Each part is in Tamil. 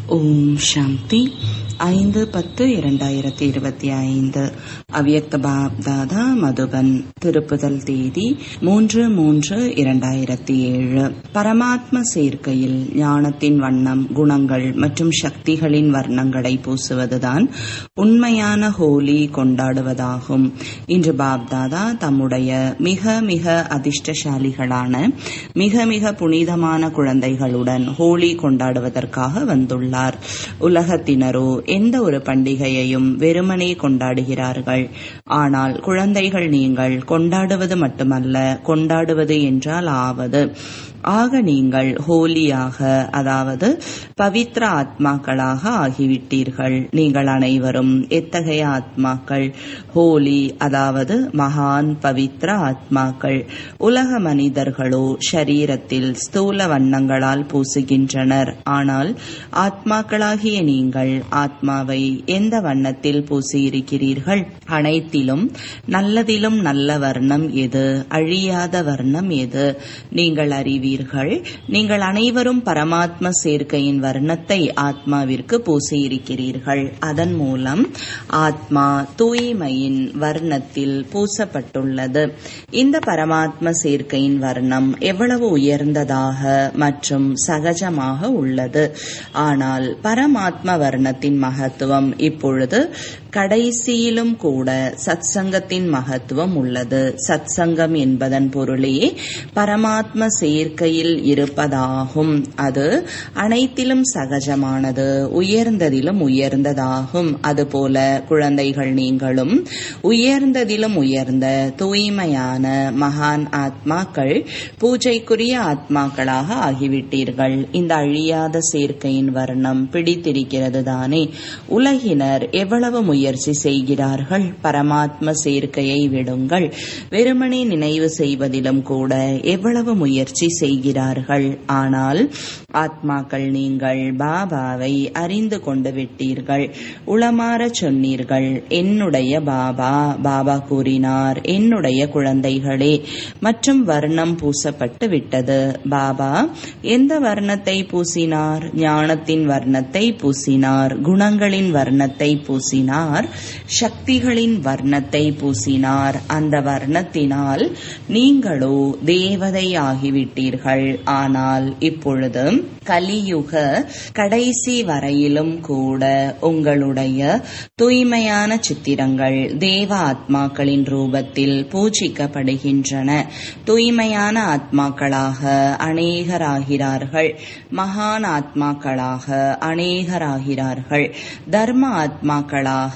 ஓம் சாந்தி 5/10/2025 அவ்யக்த பாப்தாதா மதுபன். திருப்புதல் தேதி 3/3/2007. பரமாத்ம சேர்க்கையில் ஞானத்தின் வண்ணம், குணங்கள் மற்றும் சக்திகளின் வர்ணங்களை பூசுவதுதான் உண்மையான ஹோலி கொண்டாடுவதாகும். இன்று பாப்தாதா தம்முடைய மிக மிக அதிர்ஷ்டசாலிகளான மிக மிக புனிதமான குழந்தைகளுடன் ஹோலி கொண்டாடுவதற்காக வந்துள்ளார். உலகத்தினரோ எந்த ஒரு பண்டிகையையும் வெறுமனே கொண்டாடுகிறார்கள். ஆனால் குழந்தைகள், நீங்கள் கொண்டாடுவது மட்டுமல்ல, கொண்டாடுவது என்றால் ஆவது. ஆக நீங்கள் ஹோலியாக, அதாவது பவித்ர ஆத்மாக்களாக ஆகிவிட்டீர்கள். நீங்கள் அனைவரும் எத்தகைய ஆத்மாக்கள்? ஹோலி, அதாவது மகான் பவித்ர ஆத்மாக்கள். உலக மனிதர்களோ ஷரீரத்தில் ஸ்தூல வண்ணங்களால் பூசுகின்றனர். ஆனால் ஆத்மாக்களாகிய நீங்கள் ஆத்மாவை எந்த வண்ணத்தில் பூசியிருக்கிறீர்கள்? அனைத்திலும் நல்லதிலும் நல்ல வர்ணம் எது? அழியாத வர்ணம் எது? நீங்கள் அறிவீர்கள். நீங்கள் அனைவரும் பரமாத்ம சேர்க்கையின் வர்ணத்தை ஆத்மாவிற்கு பூசியிருக்கிறீர்கள். அதன் மூலம் ஆத்மா தூய்மையின் வர்ணத்தில் பூசப்பட்டுள்ளது. இந்த பரமாத்ம சேர்க்கையின் வர்ணம் எவ்வளவு உயர்ந்ததாக மற்றும் சகஜமாக உள்ளது. ஆனால் பரமாத்ம வர்ணத்தின் மகத்துவம் இப்பொழுது கடைசியிலும் கூட சத்சங்கத்தின் மகத்துவம் உள்ளது. சத்சங்கம் என்பதன் பொருளே பரமாத்ம சேர்க்கையில் இருப்பதாகும். அது அனைத்திலும் சகஜமானது, உயர்ந்ததிலும் உயர்ந்ததாகும். அதுபோல குழந்தைகள், நீங்களும் உயர்ந்ததிலும் உயர்ந்த தூய்மையான மகான் ஆத்மாக்கள், பூஜைக்குரிய ஆத்மாக்களாக ஆகிவிட்டீர்கள். இந்த அழியாத சேர்க்கையின் வர்ணம் பிடித்திருக்கிறது தானே? உலகினர் எவ்வளவு முயற்சி செய்கிறார்கள்? பரமாத்ம சேர்க்கையை விடுங்கள். வெறுமனே நினைவு செய்வதிலும் கூட எவ்வளவு முயற்சி செய்கிறார்கள். ஆனால் ஆத்மாக்கள், நீங்கள் பாபாவை அறிந்து கொண்டு விட்டீர்கள். உளமாற சொன்னீர்கள், என்னுடைய பாபா. பாபா கூறினார், என்னுடைய குழந்தைகளே, மற்றும் வர்ணம் பூசப்பட்டு விட்டது. பாபா எந்த வர்ணத்தை பூசினார்? ஞானத்தின் வர்ணத்தை பூசினார், குணங்களின் வர்ணத்தை பூசினார், சக்திகளின் வர்ணத்தை பூசினார். அந்த வர்ணத்தினால் நீங்களோ தேவதை ஆகிவிட்டீர்கள். ஆனால் இப்பொழுது கலியுக கடைசி வரையிலும் கூட உங்களுடைய தூய்மையான சித்திரங்கள் தேவ ஆத்மாக்களின் ரூபத்தில் பூஜிக்கப்படுகின்றன. தூய்மையான ஆத்மாக்களாக அநேகராகிறார்கள். மகான் ஆத்மாக்களாக அநேகராகிறார்கள். தர்ம ஆத்மாக்களாக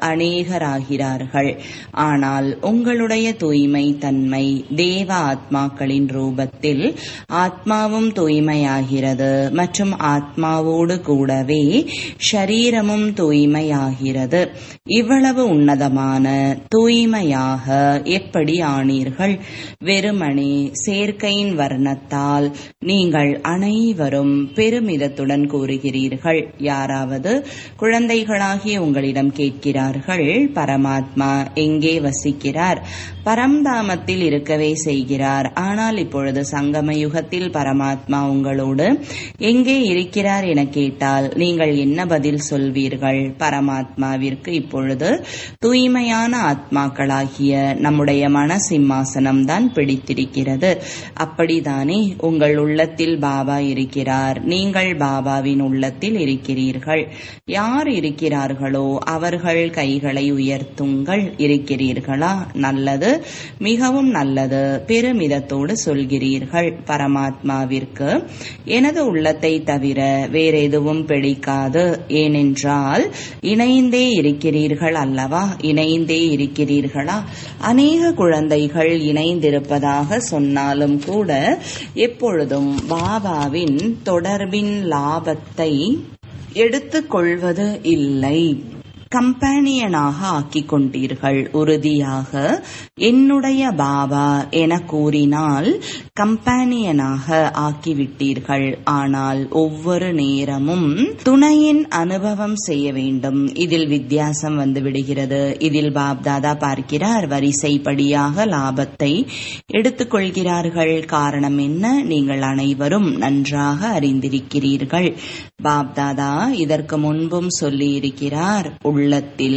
அநேகராகிறார்கள். ஆனால் உங்களுடைய தூய்மை தன்மை தேவ ஆத்மாக்களின் ரூபத்தில் ஆத்மாவும் தூய்மையாகிறது மற்றும் ஆத்மாவோடு கூடவே ஷரீரமும் தூய்மையாகிறது. இவ்வளவு உன்னதமான தூய்மையாக எப்படி ஆனீர்கள்? வெறுமனே சேர்க்கையின் வர்ணத்தால். நீங்கள் அனைவரும் பெருமிதத்துடன் கூறுகிறீர்கள். யாராவது குழந்தைகளாகிய உங்களிடம் கேட்கிறார்கள், பரமாத்மா எங்கே வசிக்கிறார்? பரம்தாமத்தில் இருக்கவே செய்கிறார். ஆனால் இப்பொழுது சங்கம யுகத்தில் பரமாத்மா உங்களோடு எங்கே இருக்கிறார் என கேட்டால் நீங்கள் என்ன பதில் சொல்வீர்கள்? பரமாத்மாவிற்கு இப்பொழுது தூய்மையான ஆத்மாக்களாகிய நம்முடைய மன சிம்மாசனம் தான் பிடித்திருக்கிறது. அப்படித்தானே? உங்கள் உள்ளத்தில் பாபா இருக்கிறார். நீங்கள் பாபாவின் உள்ளத்தில் இருக்கிறீர்கள். யார் இருக்கிறார்களோ அவர்கள் கைகளை உயர்த்துங்கள். இருக்கிறீர்களா? நல்லது, மிகவும் நல்லது. பெருமிதத்தோடு சொல்கிறீர்கள். பரமாத்மாவிற்கு எனது உள்ளத்தை தவிர வேற எதுவும் பிடிக்காது. ஏனென்றால் இணைந்தே இருக்கிறீர்கள் அல்லவா? இணைந்தே இருக்கிறீர்களா? அநேக குழந்தைகள் இணைந்திருப்பதாக சொன்னாலும் கூட எப்பொழுதும் பாபாவின் தொடர்பின் லாபத்தை எடுத்துக்கொள்வது இல்லை. கம்பானியனாக ஆக்கிக் கொண்டீர்கள். உறுதியாக என்னுடைய பாபா என கூறினால் கம்பானியனாக ஆக்கிவிட்டீர்கள். ஆனால் ஒவ்வொரு நேரமும் துணையின் அனுபவம் செய்ய வேண்டும். இதில் வித்தியாசம் வந்து விடுகிறது. இதில் பாப்தாதா பார்க்கிறார், வரிசைப்படியாக லாபத்தை எடுத்துக்கொள்கிறார்கள். காரணம் என்ன? நீங்கள் அனைவரும் நன்றாக அறிந்திருக்கிறீர்கள். பாப்தாதா இதற்கு முன்பும் சொல்லியிருக்கிறார், உள்ளத்தில்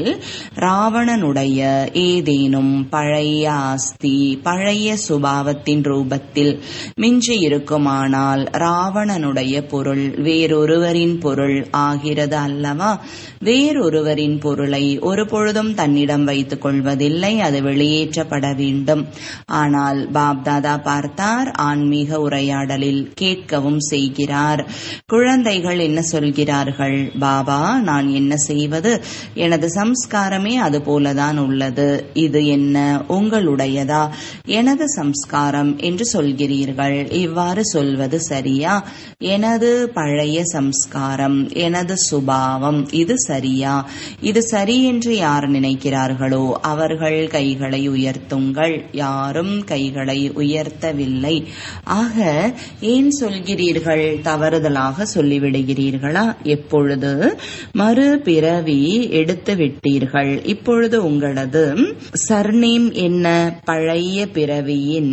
ராவணனுடைய ஏதேனும் பழைய ஆஸ்தி, பழைய சுபாவத்தின் ரூபத்தில் மிஞ்சி இருக்குமானால் ராவணனுடைய பொருள் வேறொருவரின் பொருள் ஆகிறது அல்லவா? வேறொருவரின் பொருளை ஒரு பொழுதும் தன்னிடம் வைத்துக் கொள்வதில்லை, அது வெளியேற்றப்பட வேண்டும். ஆனால் பாப்தாதா பார்த்தார், ஆன்மீக உரையாடலில் கேட்கவும் செய்கிறார். குழந்தைகள் என்ன சொல்கிறார்கள்? பாபா, நான் என்ன செய்வது? எனது சம்ஸ்காரமே அது போலதான் உள்ளது. இது என்ன உங்களுடையதா? எனது சம்ஸ்காரம் என்று சொல்கிறீர்கள். இவ்வாறு சொல்வது சரியா? எனது பழைய சம்ஸ்காரம், எனது சுபாவம், இது சரியா? இது சரி என்று யார் நினைக்கிறார்களோ அவர்கள் கைகளை உயர்த்துங்கள். யாரும் கைகளை உயர்த்தவில்லை. ஆக ஏன் சொல்கிறீர்கள்? தவறுதலாக சொல்லிவிடுகிறீர்களா? எப்பொழுது மறு பிறவி எடுத்து விட்டீர்கள். இப்பொழுது உங்களது சர்நேம் என்ன? பழைய பிறவியின்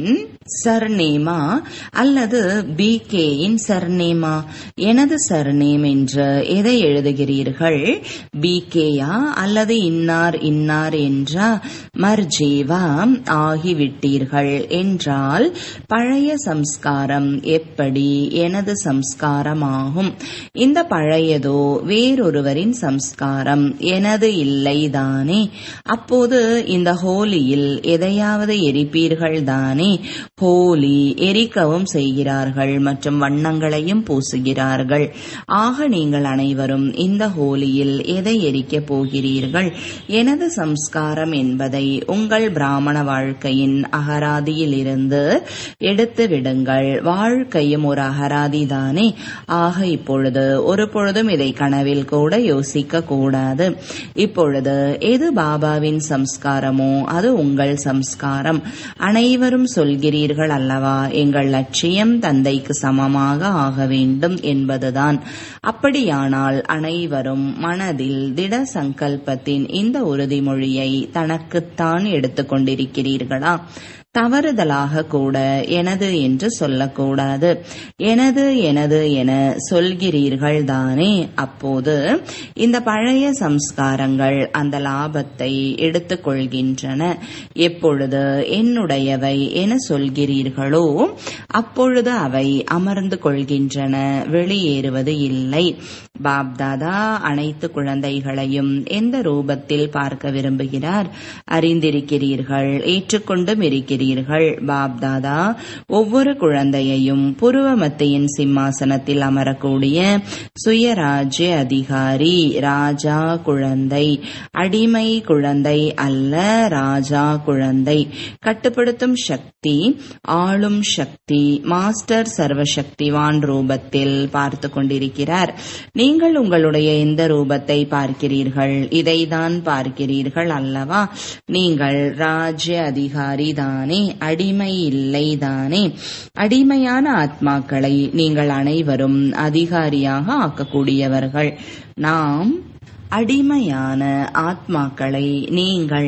சர்நேமா அல்லது பிகேயின் சர்நேமா? எனது சர்நேம் என்று எதை எழுதுகிறீர்கள்? பிகேயா அல்லது இன்னார் இன்னார் என்றா? மர்ஜீவா ஆகிவிட்டீர்கள் என்றால் பழைய சம்ஸ்காரம் எப்படி எனது சம்ஸ்காரமாகும்? இந்த பழையதோ வேறொருவரின் சம்ஸ்காரம், எனது இல்லைதானே. அப்போது இந்த ஹோலியில் எதையாவது எரிப்பீர்கள் தானே? ஹோலி எரிக்கவும் செய்கிறார்கள் மற்றும் வண்ணங்களையும் பூசுகிறார்கள். ஆக நீங்கள் அனைவரும் இந்த ஹோலியில் எதை எரிக்கப் போகிறீர்கள்? எனது சம்ஸ்காரம் என்பதை உங்கள் பிராமண வாழ்க்கையின் அகராதியில் இருந்து எடுத்து விடுங்கள். வாழ்க்கையும் ஒரு அகராதி தானே. ஆக இப்பொழுது ஒரு பொழுதும் இதை கனவில் கூட யோசிக்க கூடாது. இப்பொழுது எது பாபாவின் சம்ஸ்காரமோ அது உங்கள் சம்ஸ்காரம். அனைவரும் சொல்கிறீர்கள் அல்லவா, எங்கள் லட்சியம் தந்தைக்கு சமமாக ஆக வேண்டும் என்பதுதான். அப்படியானால் அனைவரும் மனதில் திட சங்கல்பத்தின் இந்த உறுதிமொழியை தனக்குத்தான் எடுத்துக்கொண்டிருக்கிறீர்களா? தவறுதலாக கூட எனது என்று சொல்லக்கூடாது. எனது எனது என சொல்கிறீர்கள் தானே. அப்போது இந்த பழைய சம்ஸ்காரங்கள் அந்த லாபத்தை எடுத்துக் கொள்கின்றன. எப்பொழுது என்னுடையவை என சொல்கிறீர்களோ அப்பொழுது அவை அமர்ந்து கொள்கின்றன, வெளியேறுவது இல்லை. பாப்தாதா அனைத்து குழந்தைகளையும் எந்த ரூபத்தில் பார்க்க விரும்புகிறார்? அறிந்திருக்கிறீர்கள், ஏற்றுக்கொண்டும் இருக்கிறீர்கள். பாப்தாதா ஒவ்வொரு குழந்தையையும் புருவ மத்தியின் சிம்மாசனத்தில் அமரக்கூடிய சுயராஜ்ய அதிகாரி, ராஜா குழந்தை, அடிமை குழந்தை அல்ல, ராஜா குழந்தை, கட்டுப்படுத்தும் சக்தி, ஆளும் சக்தி, மாஸ்டர் சர்வசக்திவான் ரூபத்தில் பார்த்து கொண்டிருக்கிறார். நீங்கள் உங்களுடைய எந்த ரூபத்தை பார்க்கிறீர்கள்? இதைதான் பார்க்கிறீர்கள் அல்லவா? நீங்கள் ராஜ்ய அதிகாரி தானே, அடிமை இல்லை தானே. அடிமையான ஆத்மாக்களை நீங்கள் அனைவரும் அதிகாரியாக ஆக்கக்கூடியவர்கள். நாம் அடிமையான ஆத்மாக்களை நீங்கள்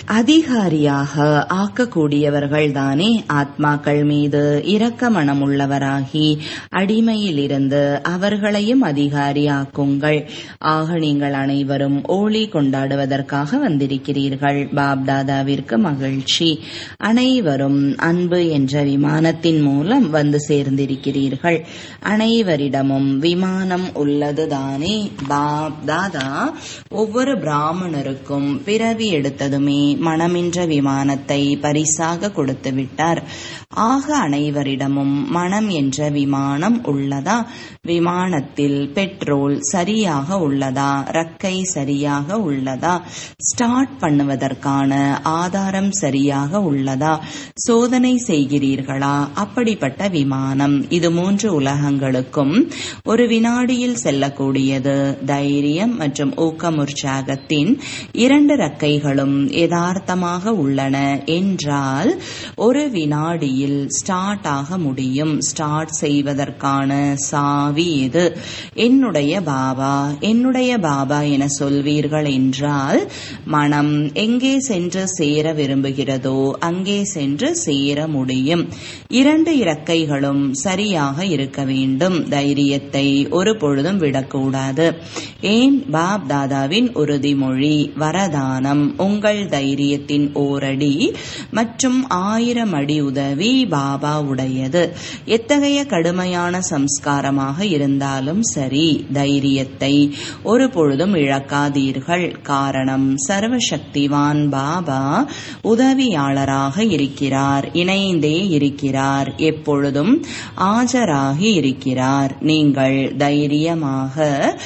அதிகாரியாக ஆக்கக்கூடியவர்கள் தானே. ஆத்மாக்கள் மீது இரக்க மனமுள்ளவராகி அடிமையிலிருந்து அவர்களையும் அதிகாரியாக்குங்கள். ஆக நீங்கள் அனைவரும் ஓலி கொண்டாடுவதற்காக வந்திருக்கிறீர்கள். பாப்தாதாவிற்கு மகிழ்ச்சி. அனைவரும் அன்பு என்ற விமானத்தின் மூலம் வந்து சேர்ந்திருக்கிறீர்கள். அனைவரிடமும் விமானம் உள்ளதுதானே. பாப்தாதா ஒவ்வொரு பிராமணருக்கும் பிறவி எடுத்ததுமே மனமென்ற விமானத்தை பரிசாக கொடுத்து விட்டார். ஆக அனைவரிடமும் மனம் என்ற விமானம் உள்ளதா? விமானத்தில் பெட்ரோல் சரியாக உள்ளதா? ரக்கை சரியாக உள்ளதா? ஸ்டார்ட் பண்ணுவதற்கான ஆதாரம் சரியாக உள்ளதா? சோதனை செய்கிறீர்களா? அப்படிப்பட்ட விமானம் இது 3 உலகங்களுக்கும் ஒரு வினாடியில் செல்லக்கூடியது. தைரியம் மற்றும் ஊக்கமுற்சாகத்தின் 2 இறக்கைகளும் யதார்த்தமாக உள்ளன என்றால் ஒரு வினாடியில் ஸ்டார்ட் ஆக முடியும். ஸ்டார்ட் செய்வதற்கான சாவி எது? என்னுடைய பாபா. என்னுடைய பாபா என சொல்வீர்கள் என்றால் மனம் எங்கே சென்று சேர விரும்புகிறதோ அங்கே சென்று சேர முடியும். 2 இறக்கைகளும் சரியாக இருக்க வேண்டும். தைரியத்தை ஒரு பொழுதும் விடக்கூடாது. ஏன்? பாப் தாதாவின் உறுதிமொழி வரதானம் உங்கள் தைரியத்தின் ஓரடி மற்றும் 1000 அடி உதவி பாபா உடையது. எத்தகைய கடுமையான சம்ஸ்காரமாக இருந்தாலும் சரி, தைரியத்தை ஒரு பொழுதும் இழக்காதீர்கள். காரணம், சர்வசக்திவான் பாபா உதவியாளராக இருக்கிறார், இணைந்தே இருக்கிறார், எப்பொழுதும் ஆஜராகி இருக்கிறார். நீங்கள் தைரியமாக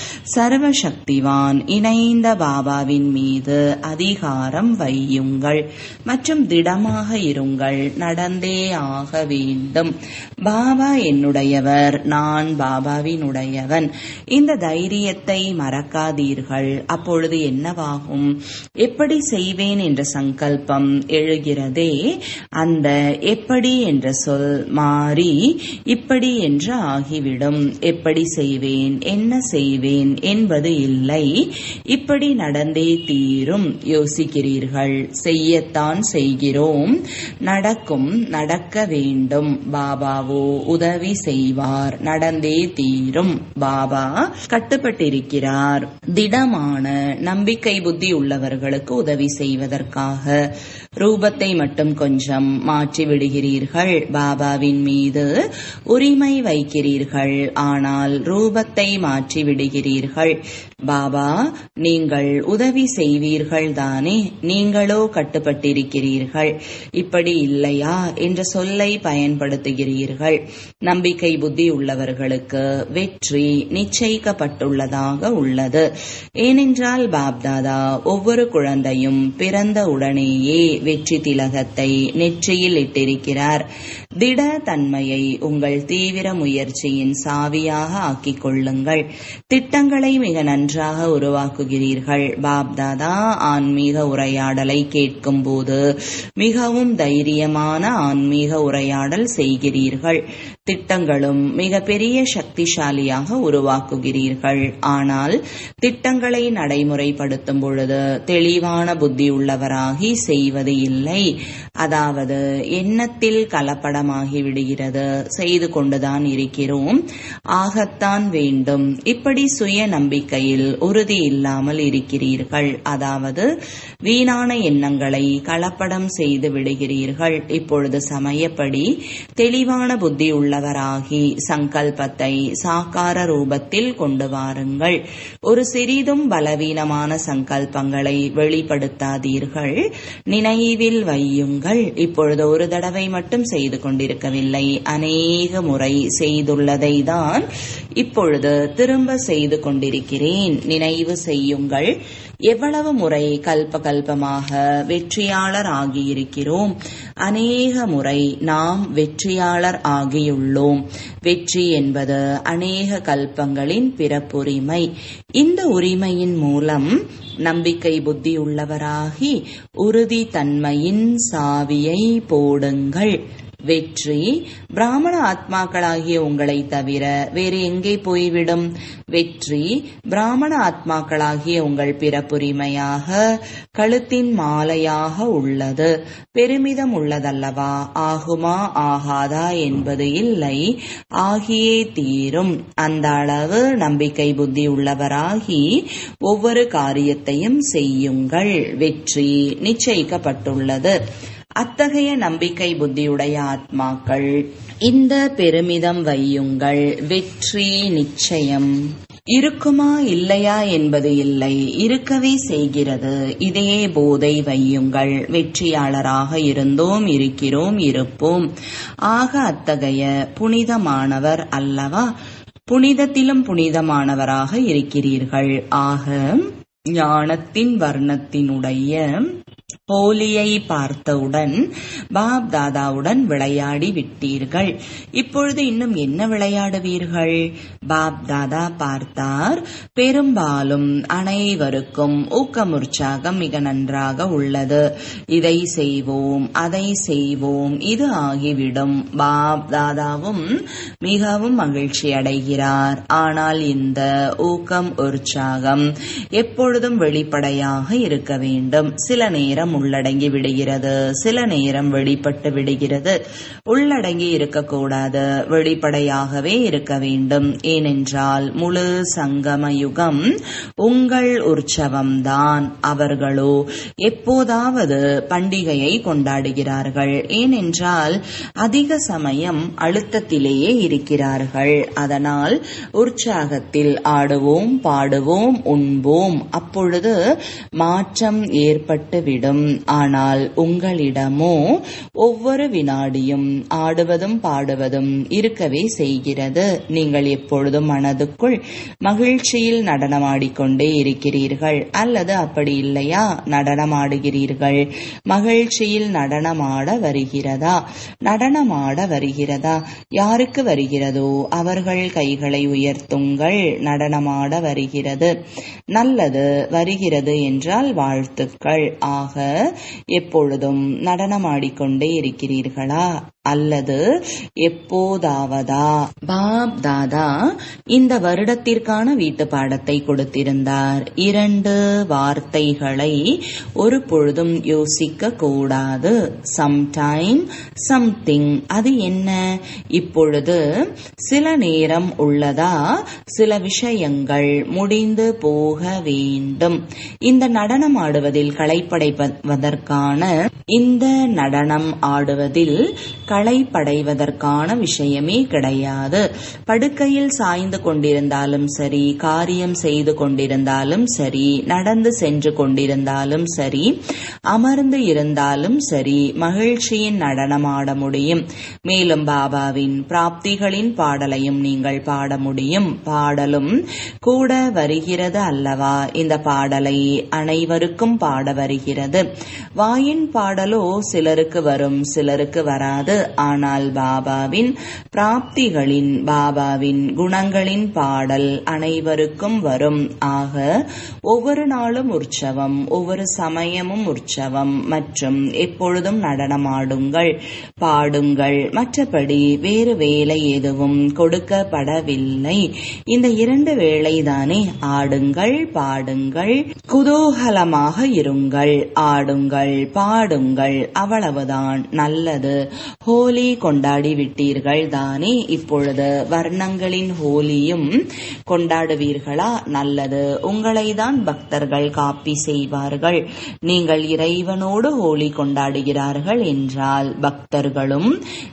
சர்வசக்திவான் இணைந்த பாபாவின் மீது அதிகாரம் வையுங்கள் மற்றும் திடமாக இருங்கள். நடந்தே ஆக வேண்டும். பாபா என்னுடையவர், நான் பாபாவினுடையவன். இந்த தைரியத்தை மறக்காதீர்கள். அப்பொழுது என்னவாகும்? எப்படி செய்வேன் என்ற சங்கல்பம் எழுகிறதே, அந்த எப்படி என்ற சொல் மாறி இப்படி என்று ஆகிவிடும். எப்படி செய்வேன், என்ன செய்வேன் என்பது இல்லை, இப்படி நடந்தே தீரும். யோசிக்கிறீர்கள், செய்யத்தான் செய்கிறோம், நடக்கும், நடக்க வேண்டும். பாபாவோ உதவி செய்வார், நடந்தே தீரும். பாபா கட்டுப்பட்டிருக்கிறார். திடமான நம்பிக்கை புத்தி உள்ளவர்களுக்கு உதவி செய்வதற்காக ரூபத்தை மட்டும் கொஞ்சம் மாற்றி விடுகிறீர்கள். பாபாவின் மீது உரிமை வைக்கிறீர்கள், ஆனால் ரூபத்தை மாற்றி விடுகிறீர்கள். பாபா, நீங்கள் உதவி செய்வீர்கள் தானே, நீங்களோ கட்டுப்பட்டிருக்கிறீர்கள். இப்படி இல்லையா என்ற சொல்லை பயன்படுத்துகிறீர்கள். நம்பிக்கை புத்தி உள்ளவர்களுக்கு வெற்றி நிச்சயிக்கப்பட்டுள்ளதாக உள்ளது. ஏனென்றால் பாப்தாதா ஒவ்வொரு குழந்தையும் பிறந்த உடனேயே வெற்றி திலகத்தை நெற்றியில் இட்டிருக்கிறார். திட தன்மையை உங்கள் தீவிர முயற்சியின் சாவியாக ஆக்கிக் கொள்ளுங்கள். திட்டங்களை மிக நன்றாக உருவாக்குகிறீர்கள். பாப்தாதா ஆன்மீக உரையாடலை கேட்கும் போது மிகவும் தைரியமான ஆன்மீக உரையாடல் செய்கிறீர்கள். திட்டங்களும் மிக பெரிய சக்திசாலியாக உருவாக்குகிறீர்கள். ஆனால் திட்டங்களை நடைமுறைப்படுத்தும் பொழுது தெளிவான புத்தி உள்ளவராகி செய்வது இல்லை. அதாவது எண்ணத்தில் கலப்படமாகி விடுகிறது. செய்து கொண்டுதான் இருக்கிறோம், ஆகத்தான் வேண்டும். இப்படி சுய நம்பிக்கையில் உறுதி இல்லாமல் இருக்கிறீர்கள். அதாவது வீணான எண்ணங்களை கலப்படம் செய்து விடுகிறீர்கள். இப்பொழுது சமயப்படி தெளிவான புத்தி உள்ளவராகி சங்கல்பத்தை சாக்கார ரூபத்தில் கொண்டு வாருங்கள். ஒரு சிறிதும் பலவீனமான சங்கல்பங்களை வெளிப்படுத்தாதீர்கள். நினைவில் வையுங்கள். இப்பொழுது ஒரு தடவை மட்டும் செய்து கொண்டிருக்கவில்லை, அநேக முறை செய்துள்ளதை தான் இப்பொழுது திரும்ப செய்து கொண்டிருக்கிறேன். நினைவு செய்யுங்கள். எவ்வளவு முறை கல்பகல்பமாக வெற்றியாளர் ஆகியிருக்கிறோம். அநேக முறை நாம் வெற்றியாளர் ஆகியுள்ளோம். வெற்றி என்பது அநேக கல்பங்களின் பிறப்புரிமை. இந்த உரிமையின் மூலம் நம்பிக்கை புத்தி உள்ளவராகி உறுதி தன்மையின் சாவியை போடுங்கள். வெற்றி பிராமண ஆத்மாக்களாகிய உங்களை தவிர வேறு எங்கே போய்விடும்? வெற்றி பிராமண ஆத்மாக்களாகிய உங்கள் பிறப்புரிமையாக கழுத்தின் மாலையாக உள்ளது. பெருமிதம் உள்ளதல்லவா? ஆகுமா ஆகாதா என்பது இல்லை, ஆகியே தீரும். அந்த அளவு நம்பிக்கை புத்தி உள்ளவராகி ஒவ்வொரு காரியத்தையும் செய்யுங்கள். வெற்றி நிச்சயிக்கப்பட்டுள்ளது. அத்தகைய நம்பிக்கை புத்தியுடைய ஆத்மாக்கள் இந்த பெருமிதம் வையுங்கள். வெற்றி நிச்சயம். இருக்குமா இல்லையா என்பது இல்லை, இருக்கவே செய்கிறது. இதே போதை வையுங்கள். வெற்றியாளராக இருந்தோம், இருக்கிறோம், இருப்போம். ஆக அத்தகைய புனிதமானவர் அல்லவா? புனிதத்திலும் புனிதமானவராக இருக்கிறீர்கள். ஆக ஞானத்தின் வர்ணத்தினுடைய ஹோலியை பார்த்தவுடன் பாப் தாதாவுடன் விளையாடி விட்டீர்கள். இப்பொழுது இன்னும் என்ன விளையாடுவீர்கள்? பாப் தாதா பார்த்தார். பெரும்பாலும் அனைவருக்கும் ஊக்கம் உற்சாகம் மிக நன்றாக உள்ளது. இதை செய்வோம், அதை செய்வோம், இது ஆகிவிடும். பாப் தாதாவும் மிகவும் மகிழ்ச்சி அடைகிறார். ஆனால் இந்த ஊக்கம் உற்சாகம் எப்பொழுதும் வெளிப்படையாக இருக்க வேண்டும். சில நேரம் உள்ளடங்கி விடுகிறது, சில நேரம் வெளிப்பட்டு விடுகிறது. உள்ளடங்கி இருக்கக்கூடாது, வெளிப்படையாகவே இருக்க வேண்டும். ஏனென்றால் முழு சங்கம யுகம் உங்கள் உற்சவம்தான். அவர்களோ எப்போதாவது பண்டிகையை கொண்டாடுகிறார்கள். ஏனென்றால் அதிக சமயம் அழுத்தத்திலேயே இருக்கிறார்கள். அதனால் உற்சாகத்தில் ஆடுவோம், பாடுவோம், உண்போம். அப்பொழுது மாற்றம் ஏற்பட்டுவிடும். ஆனால் உங்களிடமோ ஒவ்வொரு வினாடியும் ஆடுவதும் பாடுவதும் இருக்கவே செய்கிறது. நீங்கள் எப்பொழுதும் மனதுக்குள் மகிழ்ச்சியில் நடனமாடிக்கொண்டே இருக்கிறீர்கள். அல்லது அப்படி இல்லையா, நடனமாடுகிறீர்கள். மகிழ்ச்சியில் நடனமாட வருகிறதா? நடனமாட வருகிறதா? யாருக்கு வருகிறதோ அவர்கள் கைகளை உயர்த்துங்கள். நடனமாட வருகிறது. நல்லது, வருகிறது என்றால் வாழ்த்துக்கள். ஆக எப்பொழுதும் நடனமாடிக்கொண்டே இருக்கிறீர்களா அல்லது எப்போதாவதா? பாப் தாதா இந்த வருடத்திற்கான வீட்டு பாடத்தை கொடுத்திருந்தார். 2 வார்த்தைகளை ஒரு பொழுதும் யோசிக்க கூடாது. Sometime, something. அது என்ன? இப்பொழுது சில நேரம் உள்ளதா, சில விஷயங்கள் முடிந்து போக வேண்டும். இந்த நடனம் ஆடுவதில் களைப்படைவதற்கான களைப்படைவதற்கான விஷயமே கிடையாது. படுக்கையில் சாய்ந்து கொண்டிருந்தாலும் சரி, காரியம் செய்து கொண்டிருந்தாலும் சரி, நடந்து சென்று கொண்டிருந்தாலும் சரி, அமர்ந்து இருந்தாலும் சரி, மகிழ்ச்சியின் நடனமாட முடியும். மேலும் பாபாவின் பிராப்திகளின் பாடலையும் நீங்கள் பாட முடியும். பாடலும் கூட வருகிறது அல்லவா? இந்த பாடலை அனைவருக்கும் பாட வருகிறது. வாயின் பாடலோ சிலருக்கு வரும், சிலருக்கு வராது. ஆனால் பாபாவின் பிராப்திகளின், பாபாவின் குணங்களின் பாடல் அனைவருக்கும் வரும். ஆக ஒவ்வொரு நாளும் உற்சவம், ஒவ்வொரு சமயமும் உற்சவம். மற்றும் எப்பொழுதும் நடனமாடுங்கள், பாடுங்கள். மற்றபடி வேறு வேலை எதுவும் கொடுக்கப்படவில்லை. இந்த 2 வேளைதானே. ஆடுங்கள், பாடுங்கள், குதூகலமாக இருங்கள். ஆடுங்கள், பாடுங்கள், அவ்வளவுதான். நல்லது. ஹோலி கொண்டாடி விட்டீர்கள் தானே. இப்பொழுது வர்ணங்களின் ஹோலியும் கொண்டாடுவீர்களா? நல்லது. உங்களைதான் பக்தர்கள் காப்பி செய்வார்கள். நீங்கள் இறைவனோடு ஹோலி கொண்டாடுகிறார்கள் என்றால் பக்தர்களும்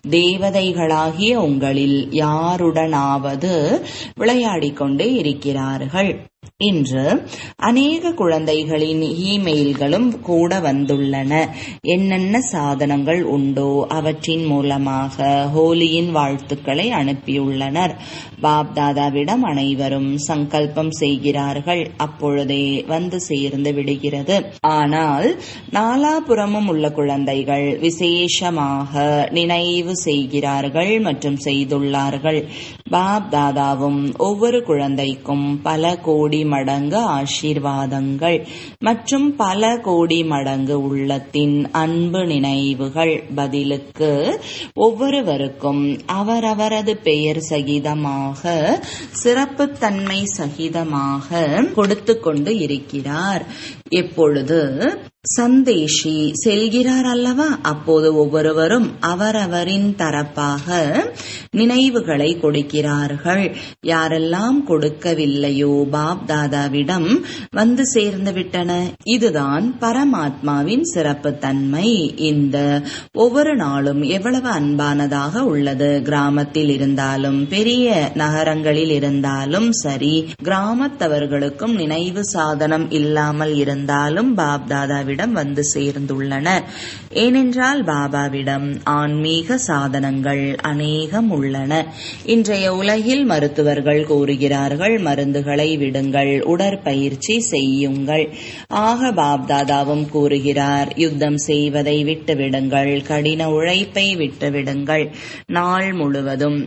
தேவதைகளாகிய உங்களில் யாருடனாவது விளையாடிக் கொண்டே இருக்கிறார்கள். இன்று அநேக குழந்தைகளின் இமெயில்களும் கூட வந்துள்ளன. என்னென்ன சாதனங்கள் உண்டோ அவற்றின் மூலமாக ஹோலியின் வாழ்த்துக்களை அனுப்பியுள்ளனர். பாப்தாதாவிடம் அனைவரும் சங்கல்பம் செய்கிறார்கள். அப்பொழுதே வந்து சேர்ந்து விடுகிறது. ஆனால் நாலாபுறமும் உள்ள குழந்தைகள் விசேஷமாக நினைவு செய்கிறார்கள் மற்றும் செய்துள்ளார்கள். பாப்தாதாவும் ஒவ்வொரு குழந்தைக்கும் பல கோடி மடங்கு ஆசீர்வாதங்கள் மற்றும் பல கோடி மடங்கு உள்ளத்தின் அன்பு நினைவுகள். பதிலுக்கு ஒவ்வொருவருக்கும் அவரவரது பெயர் சகிதமாக, சிறப்புத்தன்மை சகிதமாக கொடுத்து கொண்டு இருக்கிறார். எப்பொழுது சந்தேஷி செல்கிறார் அல்லவா, அப்போது ஒவ்வொருவரும் அவரவரின் தரப்பாக நினைவுகளை கொடுக்கிறார்கள். யாரெல்லாம் கொடுக்கவில்லையோ பாப் தாதாவிடம் வந்து சேர்ந்து விட்டன. இதுதான் பரமாத்மாவின் சிறப்பு தன்மை. இந்த ஒவ்வொரு நாளும் எவ்வளவு அன்பானதாக உள்ளது. கிராமத்தில் இருந்தாலும் பெரிய நகரங்களில் இருந்தாலும் சரி, கிராமத்தவர்களுக்கும் நினைவு சாதனம் இல்லாமல் இருந்தாலும் பாப் தாதாவிடம் பாபாவிடம் வந்து சேர்ந்துள்ளனர். ஏனென்றால் பாபாவிடம் ஆன்மீக சாதனங்கள் அநேகம் உள்ளன. இன்றைய உலகில் மருத்துவர்கள் கூறுகிறார்கள், மருந்துகளை விடுங்கள், உடற்பயிற்சி செய்யுங்கள். ஆக பாப்தாதாவும் கூறுகிறார், யுத்தம் செய்வதை விட்டுவிடுங்கள், கடின உழைப்பை விட்டுவிடுங்கள். நாள் முழுவதும்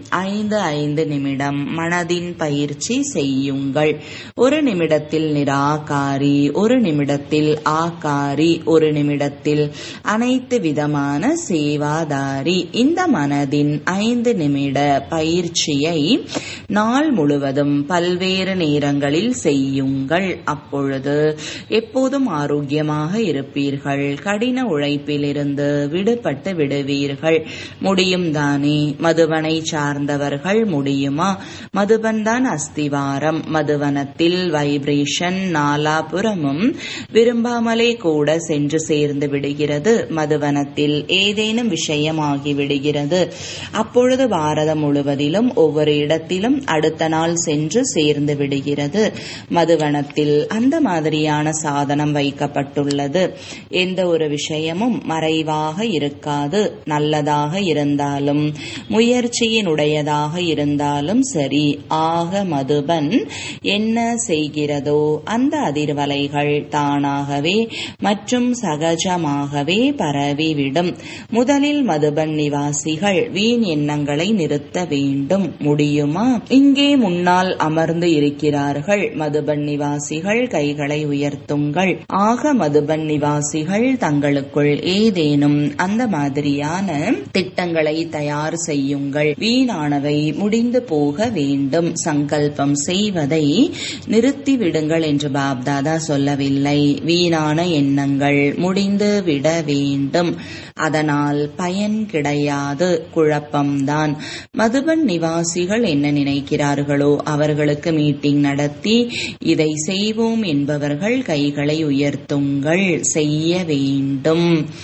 5 நிமிடம் மனதின் பயிற்சி செய்யுங்கள். ஒரு நிமிடத்தில் நிராகாரி, ஒரு நிமிடத்தில் ஆகாரி, ஒரு நிமிடத்தில் அனைத்து விதமான சேவாதாரி. இந்த மனதின் 5 நிமிட பயிற்சியை நாள் முழுவதும் பல்வேறு நேரங்களில் செய்யுங்கள். அப்பொழுது எப்போதும் ஆரோக்கியமாக இருப்பீர்கள். கடின உழைப்பிலிருந்து விடுபட்டு விடுவீர்கள். முடியும் தானே? மதுவனை சார்ந்தவர்கள் முடியுமா? மதுபன் தான் அஸ்திவாரம். மதுவனத்தில் வைப்ரேஷன் நாலாபுறமும் விரும்பாமலே கூட சென்று சேர்ந்து விடுகிறது. மதுவனத்தில் ஏதேனும் விஷயமாகி விடுகிறது. அப்பொழுது பாரதம் முழுவதிலும் ஒவ்வொரு இடத்திலும் அடுத்த நாள் சென்று சேர்ந்து விடுகிறது. மதுவனத்தில் அந்த மாதிரியான சாதனம் வைக்கப்பட்டுள்ளது. எந்த ஒரு விஷயமும் மறைவாக இருக்காது. நல்லதாக இருந்தாலும் முயற்சியினுடையதாக இருந்தாலும் சரி. ஆக மதுபன் என்ன செய்கிறதோ அந்த அதிர்வலைகள் தானாகவே மற்றும் சகஜமாகவே பரவிவிடும். முதலில் மதுபன் நிவாசிகள் வீண் எண்ணங்களை நிறுத்த வேண்டும். முடியுமா? இங்கே முன்னால் அமர்ந்து இருக்கிறார்கள் மதுபன் நிவாசிகள். கைகளை உயர்த்துங்கள். ஆக மதுபன் நிவாசிகள் தங்களுக்குள் ஏதேனும் அந்த மாதிரியான திட்டங்களை தயார் செய்யுங்கள். வீணானவை முடிந்து போக வேண்டும். சங்கல்பம் செய்வதை நிறுத்திவிடுங்கள் என்று பாப்தாதா சொல்லவில்லை. வீணான எண்ணங்கள் முடிந்து விட வேண்டும். அதனால் பயன் கிடையாது, குழப்பம்தான். மதுபன் நிவாசிகள் என்ன நினைக்கிறார்களோ அவர்களுக்கு மீட்டிங் நடத்தி இதை செய்வோம் என்பவர்கள் கைகளை உயர்த்துங்கள். செய்ய வேண்டும்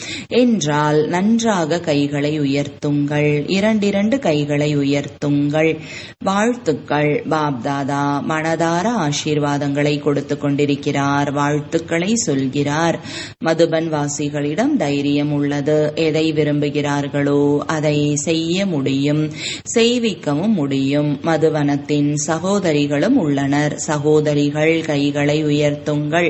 என்றால் நன்றாக கைகளை உயர்த்துங்கள். 2 கைகளை உயர்த்துங்கள். வாழ்த்துக்கள். பாப்தாதா மனதார ஆசீர்வாதங்களை கொடுத்து கொண்டிருக்கிறார். வாழ்த்துக்களை சொல்கிறார். மதுபன் வாசிகளிடம் தைரியம் உள்ளது. எதை விரும்புகிறார்களோ அதை செய்ய முடியும், செய்விக்கவும் முடியும். மதுவனத்தின் சகோதரிகளும் உள்ளனர். சகோதரிகள் கைகளை உயர்த்துங்கள்.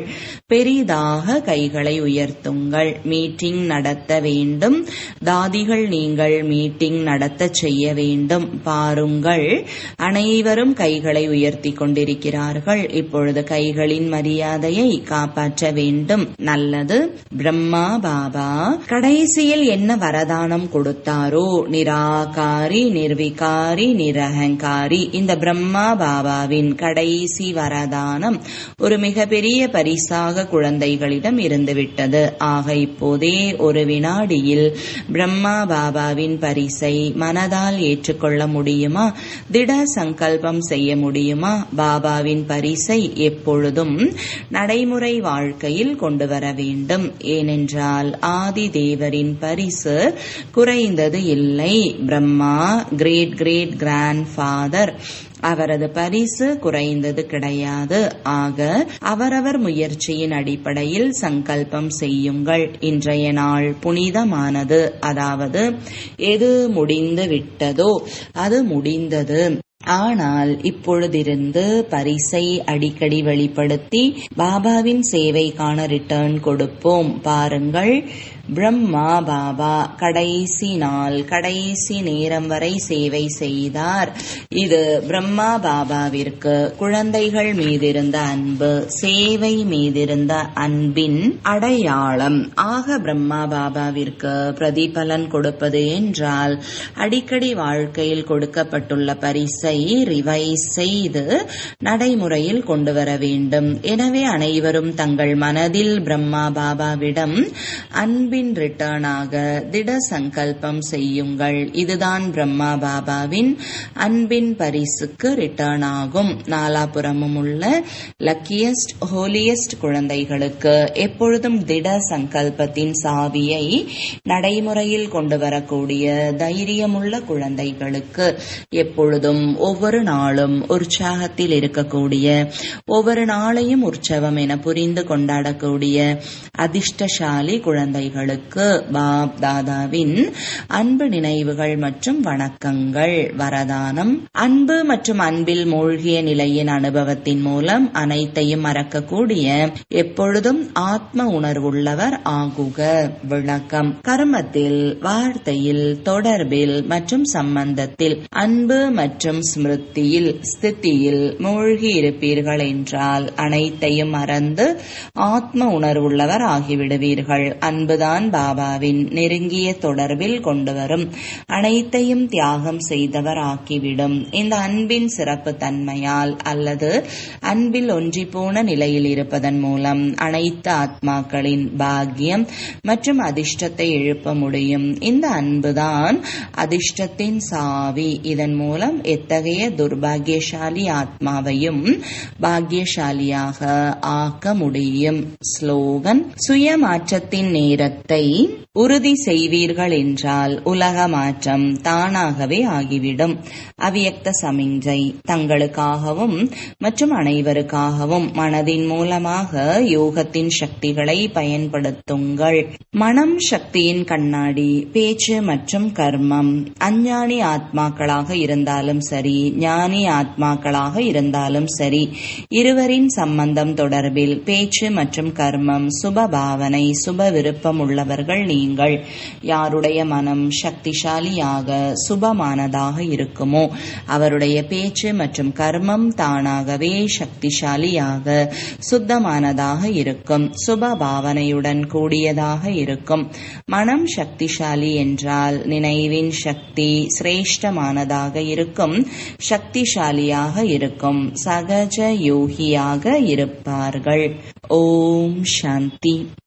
பெரிதாக கைகளை உயர்த்துங்கள். மீட்டிங் நடத்த வேண்டும். தாதிகள் நீங்கள் மீட்டிங் நடத்த செய்ய வேண்டும். பாருங்கள், அனைவரும் கைகளை உயர்த்தி கொண்டிருக்கிறார்கள். இப்பொழுது கைகளின் மரியாதையை காப்பாற்ற வேண்டும். நல்லது. பிரம்மா பாபா கடைசியில் என்ன வரதானம் கொடுத்தாரோ, நிராகாரி, நிர்விகாரி, நிரகங்காரி. இந்த பிரம்மா பாபாவின் கடைசி வரதானம் ஒரு மிகப்பெரிய பரிசாக குழந்தைகளிடம் இருந்துவிட்டது. ஆக இப்போதே ஒரு வினாடியில் பிரம்மா பாபாவின் பரிசை மனதால் ஏற்றுக்கொள்ள முடியுமா? திட சங்கல்பம் செய்ய முடியுமா? பாபாவின் பரிசை எப்பொழுதும் நடைமுறை வாழ்க்கையில் கொண்டு வர வேண்டும். ஏனென்றால் ஆதி தேவரின் பரிசு குறைந்தது இல்லை. Brahma great great grand father, அவரது பரிசு குறைந்தது கிடையாது. ஆக அவரவர் முயற்சியின் அடிப்படையில் சங்கல்பம் செய்யுங்கள். இன்றைய நாள் புனிதமானது. அதாவது எது முடிந்து விட்டதோ அது முடிந்தது. ஆனால் இப்பொழுதிருந்து பரிசை அடிக்கடி வெளிப்படுத்தி பாபாவின் சேவைக்கான ரிட்டர்ன் கொடுப்போம். பாருங்கள், பிரம்மா பாபா கடைசி நாள், கடைசி நேரம் வரை சேவை செய்தார். இது பிரம்மா பாபாவிற்கு குழந்தைகள் மீதிருந்த அன்பு, சேவை மீதிருந்த அன்பின் அடையாளம். ஆக பிரம்மா பாபாவிற்கு பிரதிபலன் கொடுப்பது என்றால் அடிக்கடி வாழ்க்கையில் கொடுக்கப்பட்டுள்ள பரிசை ரிவைஸ் செய்து நடைமுறையில் கொண்டு வர வேண்டும். எனவே அனைவரும் தங்கள் மனதில் பிரம்மா பாபாவிடம் அன்பின் அன்பின் ரிட்டர்னாக திட சங்கல்பம் செய்யுங்கள். இதுதான் பிரம்மா பாபாவின் அன்பின் பரிசுக்கு ரிட்டர்ன் ஆகும். நாலாபுறமும் உள்ள லக்கியஸ்ட் ஹோலியஸ்ட் குழந்தைகளுக்கு எப்பொழுதும் திட சங்கல்பத்தின் சாவியை நடைமுறையில் கொண்டு வரக்கூடிய தைரியமுள்ள குழந்தைகளுக்கு எப்பொழுதும் ஒவ்வொரு நாளும் உற்சாகத்தில் இருக்கக்கூடிய, ஒவ்வொரு நாளையும் உற்சவம் என புரிந்து கொண்டாடக்கூடிய அதிர்ஷ்டசாலி குழந்தைகளுக்கு பாப் தாதாவின் அன்பு நினைவுகள் மற்றும் வணக்கங்கள். வரதானம்: அன்பு மற்றும் அன்பில் மூழ்கிய நிலையின் அனுபவத்தின் மூலம் அனைத்தையும் மறக்கக்கூடிய எப்பொழுதும் ஆத்ம உணர்வுள்ளவர் ஆகுக. விளக்கம்: கர்மத்தில், வார்த்தையில், தொடர்பில் மற்றும் சம்பந்தத்தில் அன்பு மற்றும் ஸ்மிருதியில் ஸ்திதியில் மூழ்கி இருப்பீர்கள் என்றால் அனைத்தையும் மறந்து ஆத்ம உணர்வுள்ளவர் ஆகிவிடுவீர்கள். அன்புதான் பாபாவின் நெருங்கிய தொடர்பில் கொண்டு வரும் அனைத்தையும் தியாகம் செய்தவர் ஆக்கிவிடும். இந்த அன்பின் சிறப்பு தன்மையால் அல்லது அன்பில் ஒன்றிப்போன நிலையில் இருப்பதன் மூலம் அனைத்து ஆத்மாக்களின் பாக்கியம் மற்றும் அதிர்ஷ்டத்தை எழுப்ப முடியும். இந்த அன்புதான் அதிர்ஷ்டத்தின் சாவி. இதன் மூலம் எத்தகைய துர்பாகியசாலி ஆத்மாவையும் பாக்கியசாலியாக ஆக்க முடியும். ஸ்லோகன்: சுய மாற்றத்தின் நேரத்தை உறுதி செய்வீர்கள் என்றால் உலக மாற்றம் தானாகவே ஆகிவிடும். அவ்யக்த சமிஞ்சை: தங்களுக்காகவும் மற்றும் அனைவருக்காகவும் மனதின் மூலமாக யோகத்தின் சக்திகளை பயன்படுத்துங்கள். மனம் சக்தியின் கண்ணாடி. பேச்சு மற்றும் கர்மம். அஞ்ஞானி ஆத்மாக்களாக இருந்தாலும் சரி, ஞானி ஆத்மாக்களாக இருந்தாலும் சரி, இருவரின் சம்பந்தம் தொடர்பில் பேச்சு மற்றும் கர்மம் சுப பாவனை, சுப விருப்பம் உள்ளவர்கள் நீங்கள். யாருடைய மனம் சக்திசாலியாக சுபமானதாக இருக்குமோ அவருடைய பேச்சு மற்றும் கர்மம் தானாகவே சக்திசாலியாக சுத்தமானதாக இருக்கும், சுப பாவனையுடன் கூடியதாக இருக்கும். மனம் சக்திசாலி என்றால் நினைவின் சக்தி சிரேஷ்டமானதாக இருக்கும், சக்திசாலியாக இருக்கும், சகஜ யோகியாக இருப்பார்கள். ஓம் சாந்தி.